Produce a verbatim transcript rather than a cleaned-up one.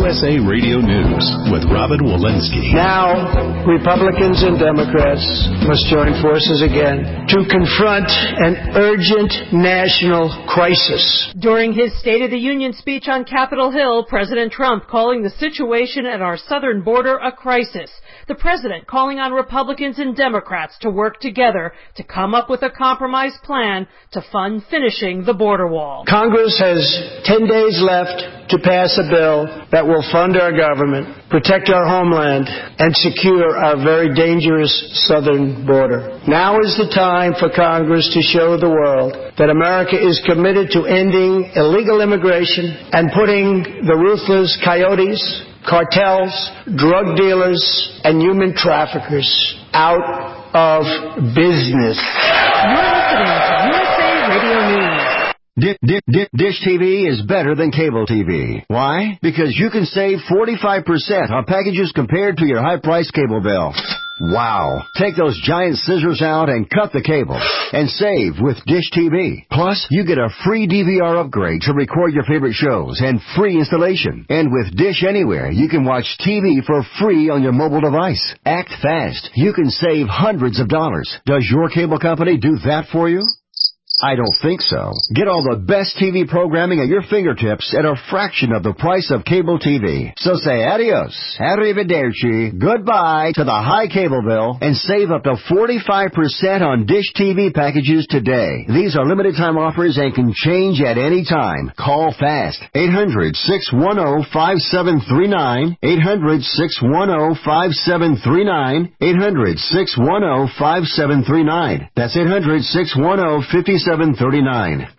S A Radio News with Robin Walensky. Now, Republicans and Democrats must join forces again to confront an urgent national crisis. During his State of the Union speech on Capitol Hill, President Trump calling the situation at our southern border a crisis. The president calling on Republicans and Democrats to work together to come up with a compromise plan to fund finishing the border wall. Congress has ten days left to pass a bill that will fund our government, protect our homeland, and secure our very dangerous southern border. Now is the time for Congress to show the world that America is committed to ending illegal immigration and putting the ruthless coyotes, cartels, drug dealers, and human traffickers out of business. You're listening to U S A Radio News. Dish, dish, dish T V is better than cable T V. Why? Because you can save forty-five percent on packages compared to your high-priced cable bill. Wow. Take those giant scissors out and cut the cable and save with Dish T V. Plus, you get a free D V R upgrade to record your favorite shows and free installation. And with Dish Anywhere, you can watch T V for free on your mobile device. Act fast. You can save hundreds of dollars. Does your cable company do that for you? I don't think so. Get all the best T V programming at your fingertips at a fraction of the price of cable T V. So say adios, arrivederci, goodbye to the high cable bill and save up to forty-five percent on Dish T V packages today. These are limited time offers and can change at any time. Call fast. eight hundred, six one zero, five seven three nine. eight hundred, six one zero, five seven three nine. eight hundred, six one zero, five seven three nine. That's eight hundred, six one zero, five seven three nine.